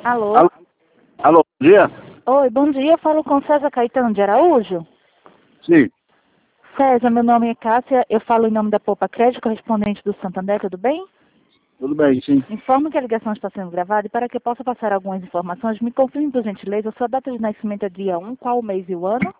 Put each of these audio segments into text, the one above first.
Alô? Alô, alô, bom dia? Oi, bom dia. Eu falo com César Caetano de Araújo. Sim, César, meu nome é Cássia. Eu falo em nome da Poupa Crédito, correspondente do Santander, tudo bem? tudo bem, sim. Informo que a ligação está sendo gravada e para que eu possa passar algumas informações, me confirme, por gentileza, a sua data de nascimento é dia 1, qual o mês e o ano?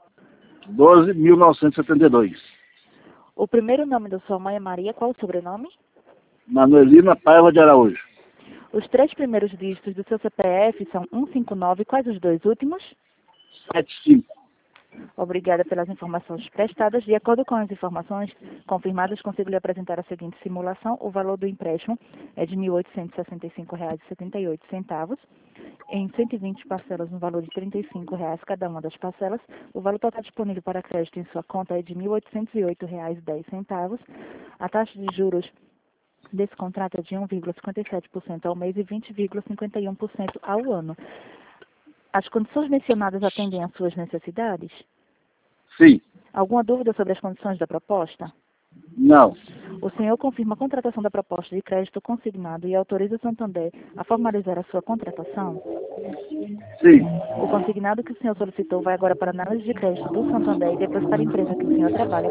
12.972. O primeiro nome da sua mãe é Maria, qual o sobrenome? Manuelina Paiva de Araújo. Os 3 primeiros dígitos do seu CPF são 159, quais os 2 últimos? 75. Obrigada pelas informações prestadas. De acordo com as informações confirmadas, consigo lhe apresentar a seguinte simulação. O valor do empréstimo é de R$ 1.865,78, em 120 parcelas no valor de R$ 35 cada uma das parcelas. O valor total disponível para crédito em sua conta é de R$ 1.808,10. A taxa de juros desse contrato é de 1,57% ao mês e 20,51% ao ano. As condições mencionadas atendem às suas necessidades? Sim. Alguma dúvida sobre as condições da proposta? Não. O senhor confirma a contratação da proposta de crédito consignado e autoriza o Santander a formalizar a sua contratação? Sim. O consignado que o senhor solicitou vai agora para a análise de crédito do Santander e depois para a empresa que o senhor trabalha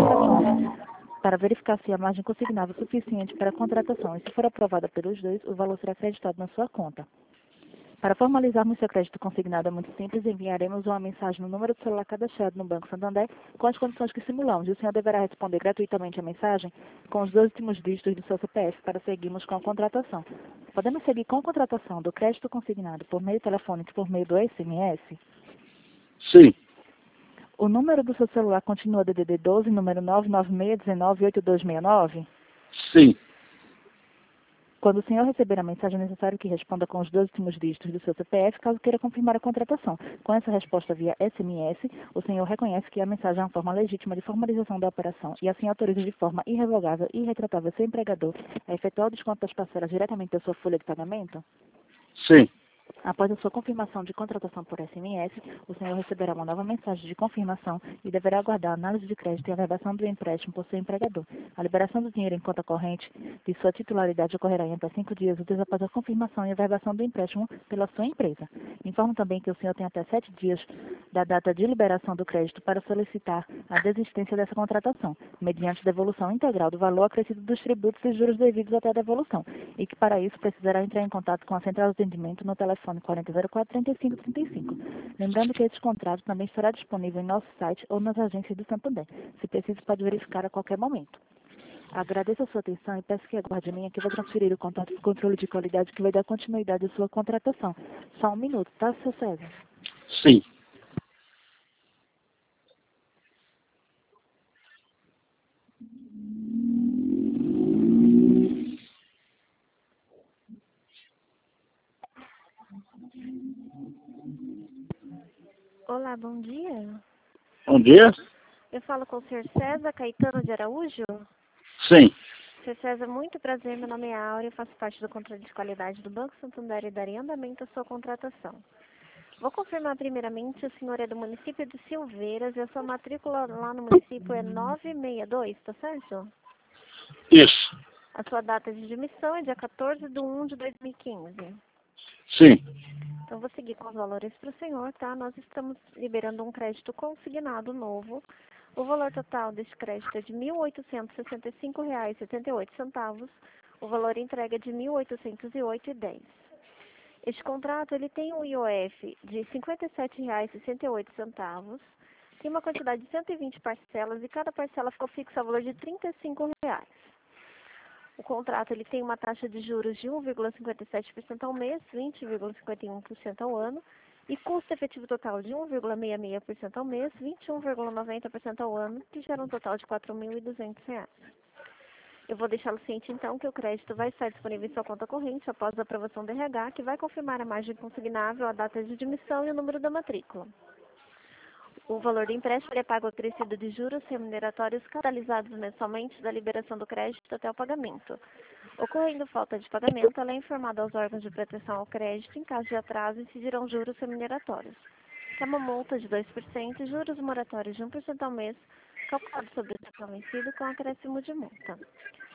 para verificar se a margem consignável é suficiente para a contratação. E se for aprovada pelos dois, o valor será acreditado na sua conta. Para formalizarmos seu crédito consignado é muito simples, enviaremos uma mensagem no número de celular cadastrado no Banco Santander com as condições que simulamos. E o senhor deverá responder gratuitamente a mensagem com os 2 últimos dígitos do seu CPF para seguirmos com a contratação. Podemos seguir com a contratação do crédito consignado por meio telefônico e por meio do SMS? Sim. O número do seu celular continua DDD 12, número 996198269? Sim. Quando o senhor receber a mensagem, é necessário que responda com os 2 últimos dígitos do seu CPF, caso queira confirmar a contratação. Com essa resposta via SMS, o senhor reconhece que a mensagem é uma forma legítima de formalização da operação e assim autoriza de forma irrevogável e irretratável seu empregador a efetuar o desconto das parcelas diretamente da sua folha de pagamento? Sim. Após a sua confirmação de contratação por SMS, o senhor receberá uma nova mensagem de confirmação e deverá aguardar a análise de crédito e a verbação do empréstimo por seu empregador. A liberação do dinheiro em conta corrente de sua titularidade ocorrerá em até 5 dias úteis após a confirmação e a verbação do empréstimo pela sua empresa. Informo também que o senhor tem até 7 dias da data de liberação do crédito para solicitar a desistência dessa contratação, mediante devolução integral do valor acrescido dos tributos e juros devidos até a devolução, e que para isso precisará entrar em contato com a central de atendimento no telefone 4004-3535. Lembrando que esse contrato também estará disponível em nosso site ou nas agências do Santander. Se preciso, pode verificar a qualquer momento. Agradeço a sua atenção e peço que aguarde a minha que eu vou transferir o contato do controle de qualidade que vai dar continuidade à sua contratação. Só um minuto, tá, seu César? Sim. Olá, bom dia. Bom dia? Eu falo com o Sr. César Caetano de Araújo. Sim. Sr. César, muito prazer, meu nome é Áurea, eu faço parte do controle de qualidade do Banco Santander e darei andamento à sua contratação. Vou confirmar primeiramente, o senhor é do município de Silveiras e a sua matrícula lá no município é 962, tá certo? Isso. A sua data de admissão é dia 14/1/2015. Sim. Então, vou seguir com os valores para o senhor, tá? Nós estamos liberando um crédito consignado novo. O valor total desse crédito é de R$ 1.865,78. O valor entrega é de R$ 1.808,10. Este contrato ele tem um IOF de R$ 57,68. Tem uma quantidade de 120 parcelas e cada parcela ficou fixa a valor de R$ 35. O contrato ele tem uma taxa de juros de 1,57% ao mês, 20,51% ao ano, e custo efetivo total de 1,66% ao mês, 21,90% ao ano, que gera um total de R$ 4.200. Eu vou deixá-lo ciente, então, que o crédito vai estar disponível em sua conta corrente após a aprovação do RH, que vai confirmar a margem consignável, a data de admissão e o número da matrícula. O valor do empréstimo é pago acrescido de juros remuneratórios catalisados mensalmente da liberação do crédito até o pagamento. Ocorrendo falta de pagamento, ela é informada aos órgãos de proteção ao crédito. Em caso de atraso, incidirão juros remuneratórios, que é uma multa de 2% e juros moratórios de 1% ao mês, calculado sobre o total vencido com acréscimo de multa.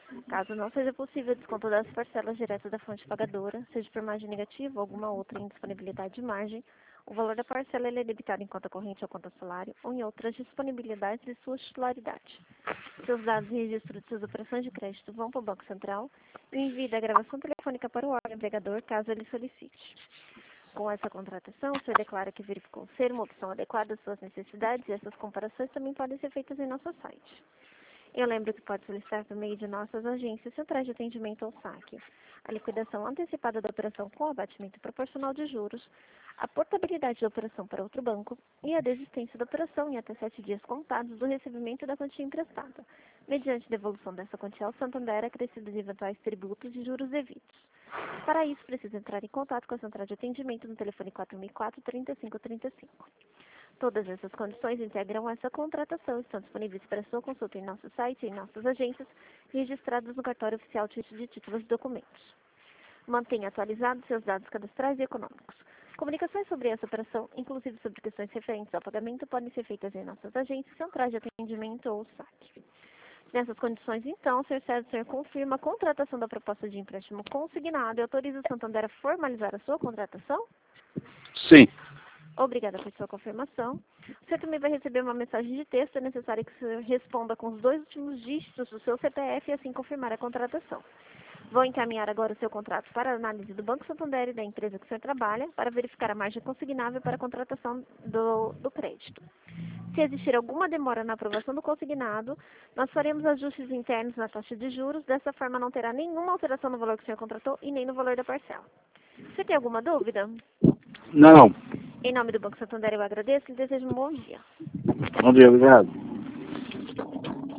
Caso não seja possível desconto das parcelas direto da fonte pagadora, seja por margem negativa ou alguma outra indisponibilidade de margem, o valor da parcela ele é debitado em conta corrente ou conta salário ou em outras disponibilidades de sua titularidade. Seus dados e registro de suas operações de crédito vão para o Banco Central e o envio da gravação telefônica para o órgão empregador, caso ele solicite. Com essa contratação, o senhor declara que verificou ser uma opção adequada às suas necessidades e essas comparações também podem ser feitas em nosso site. Eu lembro que pode solicitar por meio de nossas agências centrais de atendimento ao saque, a liquidação antecipada da operação com abatimento proporcional de juros, a portabilidade da operação para outro banco e a desistência da operação em até 7 dias contados do recebimento da quantia emprestada, mediante devolução dessa quantia ao Santander acrescida de eventuais tributos e juros devidos. Para isso, precisa entrar em contato com a central de atendimento no telefone 4004-3535. Todas essas condições integram essa contratação, estão disponíveis para sua consulta em nosso site e em nossas agências, registradas no cartório oficial de títulos e documentos. Mantenha atualizados seus dados cadastrais e econômicos. Comunicações sobre essa operação, inclusive sobre questões referentes ao pagamento, podem ser feitas em nossas agências, centrais de atendimento ou saque. Nessas condições, então, o senhor confirma a contratação da proposta de empréstimo consignado e autoriza o Santander a formalizar a sua contratação? Sim. Obrigada por sua confirmação. O senhor também vai receber uma mensagem de texto. É necessário que o senhor responda com os 2 últimos dígitos do seu CPF e assim confirmar a contratação. Vou encaminhar agora o seu contrato para a análise do Banco Santander e da empresa que o senhor trabalha para verificar a margem consignável para a contratação do crédito. Se existir alguma demora na aprovação do consignado, nós faremos ajustes internos na taxa de juros. Dessa forma, não terá nenhuma alteração no valor que o senhor contratou e nem no valor da parcela. Você tem alguma dúvida? Não. Em nome do Banco Santander, eu agradeço e desejo um bom dia. Bom dia, obrigado.